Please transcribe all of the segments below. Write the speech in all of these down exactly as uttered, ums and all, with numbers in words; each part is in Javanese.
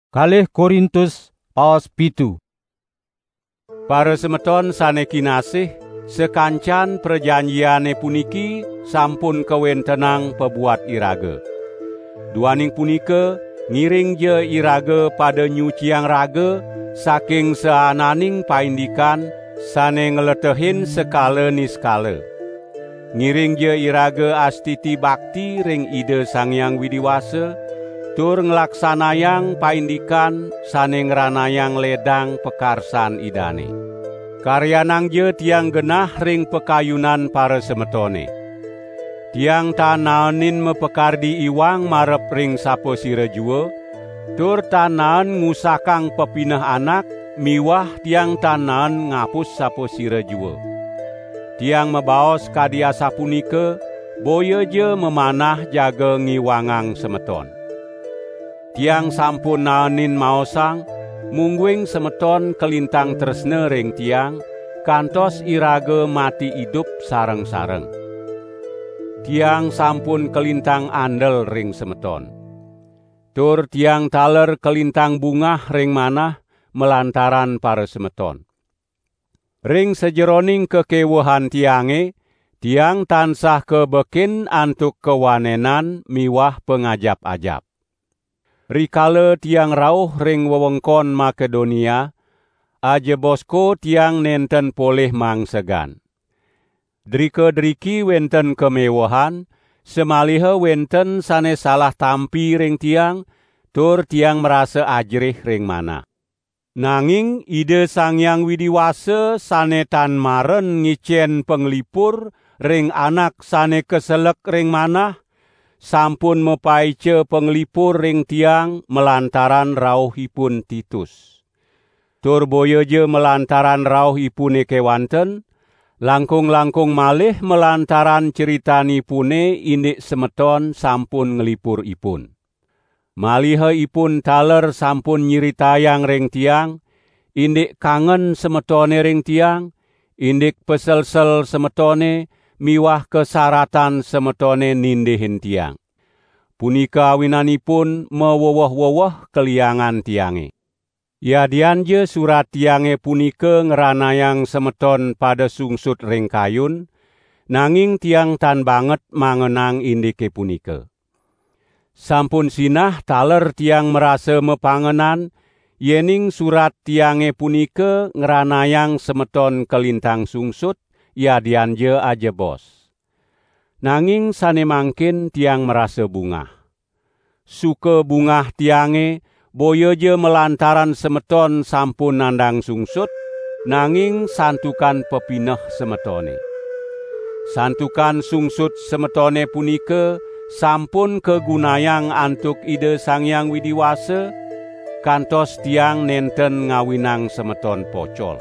Kalih Korintus paos pitu. Para semeton sane kinasih, sekancan perjanjiane puniki sampun kawentenang pebuat iraga. Duaning punika ngiring je iraga pada nyuciang raga saking seananing paindikan sane ngeletehin skala ni skala. Ngiring je iraga astiti bakti ring ide Sang Hyang Widiwasa, tur nglaksanayang paindikan sane ngranayang ledang pekarsan idane. Karyanang je tiang genah ring pekayunan para semetone. Tiang tanaonin mepekardi iwang marep ring sapo sira jua, tur tanaon ngusakang pepineh anak, miwah tiang tanaon ngapus sapo sira jua. Tiang mebaos kadia sapunika, boya je memanah jaga ngiwangang semeton. Tiang sampun naonin maosang, mungguing semeton kelintang tresna ring tiang, kantos iraga mati idup sareng-sareng. Tiang sampun kelintang andel ring semeton. Tur tiang taler kelintang bungah ring manah melantaran para semeton. Ring sejeroning kekewehan tiange, tiang tansah kebekin antuk kewanenan miwah pengajap-ajap. Rikala tiang rauh ring wewengkon Makedonia, ajebosko tiang nenten poleh mangsegan. Drike-driki wenten kemewahan, semaliha wenten sane salah tampi ring tiang, tur tiang merasa ajrih ring manah. Nanging ide Sang Hyang Widiwasa sane tan maren ngicen penglipur ring anak sane keselek ring manah, sampun mepaice penglipur ring tiang melantaran rauhipun Titus. Tur boya je melantaran rauhipune kewanten, langkung-langkung malih melantaran ceritanipune indik semeton sampun ngelipur ipun. Maliha ipun taler sampun nyiritayang ring tiang, indik kangen semetone ring tiang, indik pesel-sel semetone, miwah kesaratan semetone nindihin tiang. Punika awinanipun mewowoh-wowoh keliangan tiange. Yadian je surat tiange punika ngranayang semeton pada sungsut ring kayun, nanging tiang tan banget mangenang indike punika. Sampun sinah taler tiang merasa mepangenan, yening surat tiange punika ngranayang semeton kelintang sungsut, yadian je ajebos. Nanging sane mangkin tiang merasa bungah. Suke bungah tiange, boya je melantaran semeton sampun nandang sungsut, nanging santukan pepineh semetone. Santukan sungsut semetone punika, sampun kegunayang antuk ide Sang Hyang Widiwasa, kantos tiang nenten ngawinang semeton pocol.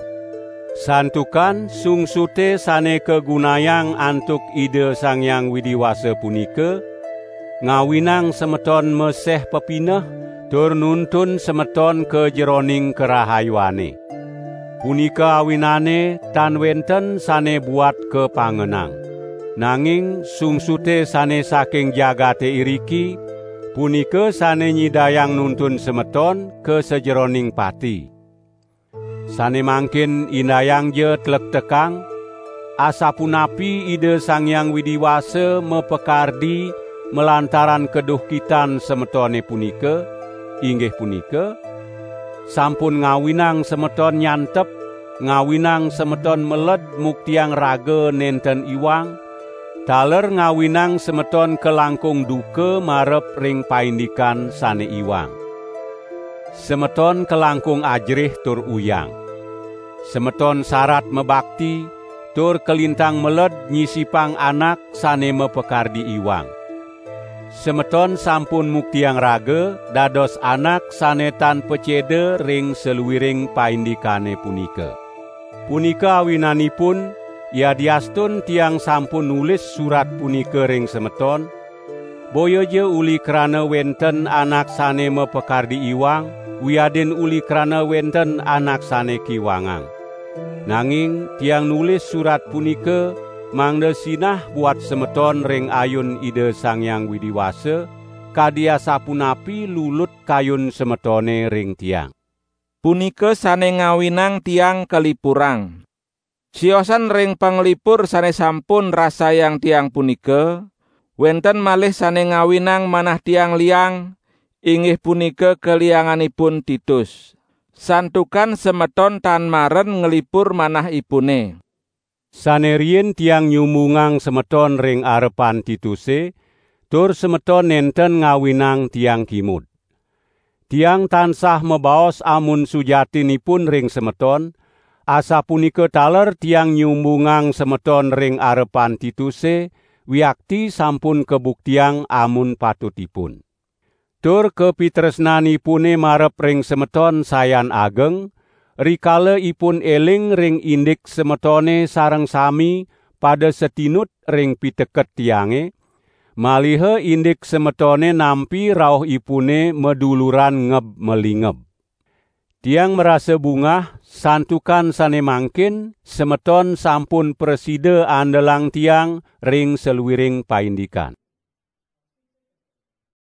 Santukan sungsute sane kegunayang antuk ide Sang Hyang Widiwasa punika, ngawinang semeton meseh pepineh, tur nuntun semeton ke jeroning kerahayuane. Punika awinane tan wenten sane buat kepangenang. Nanging sungsute sane saking jagate iriki, punika sane nyidayang nuntun semeton ke sejeroning pati. Sane mangkin indayang je tlek tekang, asapunapi ide Sang Hyang Widiwasa mepekardi melantaran keduhkitan semetone punika, inggih punika, sampun ngawinang semeton nyantep, ngawinang semeton meled muktiang raga nenten iwang, taler ngawinang semeton kelangkung duka marep ring paindikan sane iwang. Semeton kelangkung ajrih tur uyang. Semeton syarat mebakti, tur kelintang meled nyisipang anak sane mepekardi iwang. Semeton sampun muktiang raga, dados anak sane tan pecede ring seluwiring paindikane punika. Punika awinanipun, yadiastun tiang sampun nulis surat punika ring semeton, boya je uli krana wenten anak sane mepekardi iwang, wiadin uli krana wenten anak sane kiwangang. Nanging tiang nulis surat punika, mangda sinah buat semeton ring ayun ide Sang Hyang Widiwasa, kadia sapunapi lulut kayun semetone ring tiang. Punika sane ngawinang tiang kelipurang. Siosan ring panglipur sane sampun rasayang tiang punika, wenten malih sane ngawinang manah tiang liang, inggih punika kelianganipun Titus. Santukan semeton tan maren ngelipur manah ipune. Sanerien tiang nyumungang semeton ring arepan Tituse, tur semeton nenten ngawinang tiang kimud. Tiang tansah mebaos amun sujatinipun ring semeton, asa punika taler tiang nyumbungang semeton ring arepan Tituse, wiakti sampun kebuktiang amun patutipun. Tur kapitresnanipune marep ring semeton sayan ageng, rikala ipun eling ring indik semetone sareng sami pada setinut ring piteket tiange, maliha indik semetone nampi rauh ipune meduluran ngeb melingeb. Tiang merasa bungah, santukan sane mangkin, semeton sampun presida andelang tiang ring seluwiring paindikan.